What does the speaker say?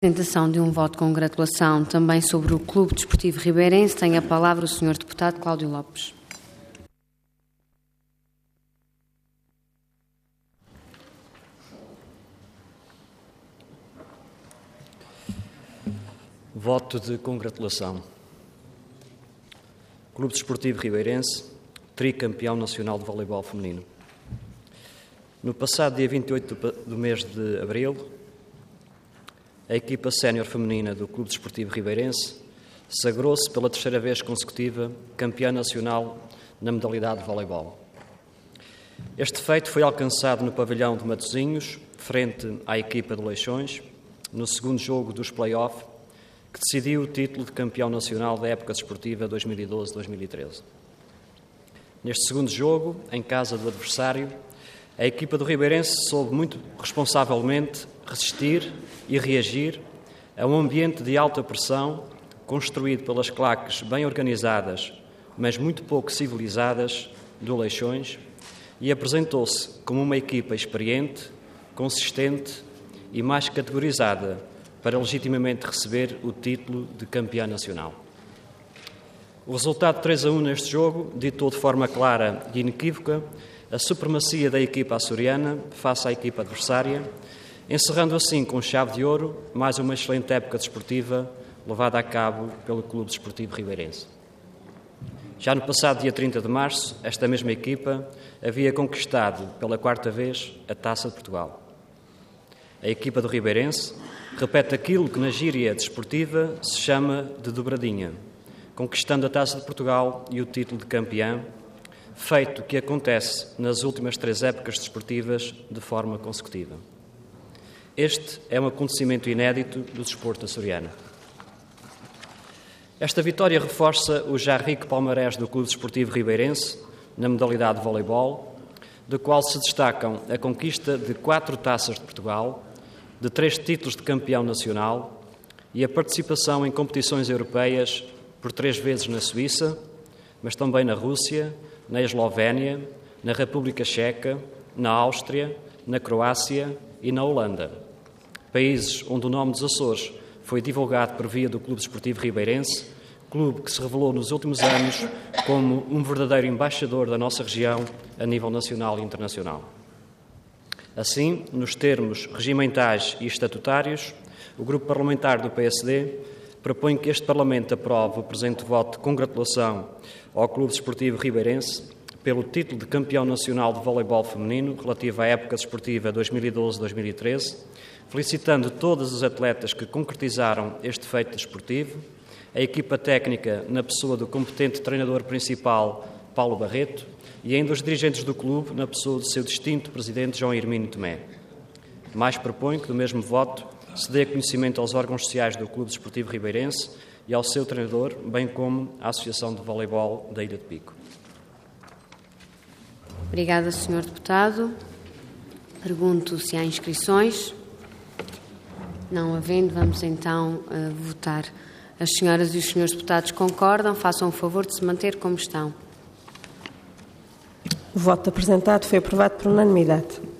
Apresentação de um voto de congratulação também sobre o Clube Desportivo Ribeirense. Tem a palavra o Sr. Deputado Cláudio Lopes. Voto de congratulação. Clube Desportivo Ribeirense, tricampeão nacional de voleibol feminino. No passado dia 28 do mês de abril, a equipa sénior feminina do Clube Desportivo Ribeirense sagrou-se pela terceira vez consecutiva campeã nacional na modalidade de voleibol. Este feito foi alcançado no pavilhão de Matosinhos, frente à equipa de Leixões, no segundo jogo dos play-off, que decidiu o título de campeão nacional da época desportiva 2012-2013. Neste segundo jogo, em casa do adversário, a equipa do Ribeirense soube muito responsavelmente resistir e reagir a um ambiente de alta pressão construído pelas claques bem organizadas, mas muito pouco civilizadas, do Leixões, e apresentou-se como uma equipa experiente, consistente e mais categorizada para legitimamente receber o título de campeã nacional. O resultado 3-1 neste jogo ditou de forma clara e inequívoca a supremacia da equipa açoriana face à equipa adversária, encerrando assim com chave de ouro mais uma excelente época desportiva levada a cabo pelo Clube Desportivo Ribeirense. Já no passado dia 30 de março, esta mesma equipa havia conquistado pela quarta vez a Taça de Portugal. A equipa do Ribeirense repete aquilo que na gíria desportiva se chama de dobradinha, conquistando a Taça de Portugal e o título de campeã, feito que acontece nas últimas 3 épocas desportivas de forma consecutiva. Este é um acontecimento inédito do desporto açoriano. Esta vitória reforça o já rico palmarés do Clube Desportivo Ribeirense na modalidade de voleibol, do qual se destacam a conquista de 4 taças de Portugal, de 3 títulos de campeão nacional e a participação em competições europeias por 3 vezes na Suíça, mas também na Rússia, na Eslovénia, na República Checa, na Áustria, na Croácia e na Holanda. Países onde o nome dos Açores foi divulgado por via do Clube Desportivo Ribeirense, clube que se revelou nos últimos anos como um verdadeiro embaixador da nossa região a nível nacional e internacional. Assim, nos termos regimentais e estatutários, o Grupo Parlamentar do PSD propõe que este Parlamento aprove o presente voto de congratulação ao Clube Desportivo Ribeirense pelo título de campeão nacional de voleibol feminino relativo à época desportiva 2012-2013, felicitando todas as atletas que concretizaram este feito desportivo, a equipa técnica na pessoa do competente treinador principal Paulo Barreto e ainda os dirigentes do clube na pessoa do seu distinto presidente João Hermínio Tomé. Mais proponho que do mesmo voto se dê conhecimento aos órgãos sociais do Clube Desportivo Ribeirense e ao seu treinador, bem como à Associação de Voleibol da Ilha de Pico. Obrigada, Sr. Deputado. Pergunto se há inscrições. Não havendo, vamos então votar. As senhoras e os senhores deputados concordam? Façam o favor de se manter como estão. O voto apresentado foi aprovado por unanimidade.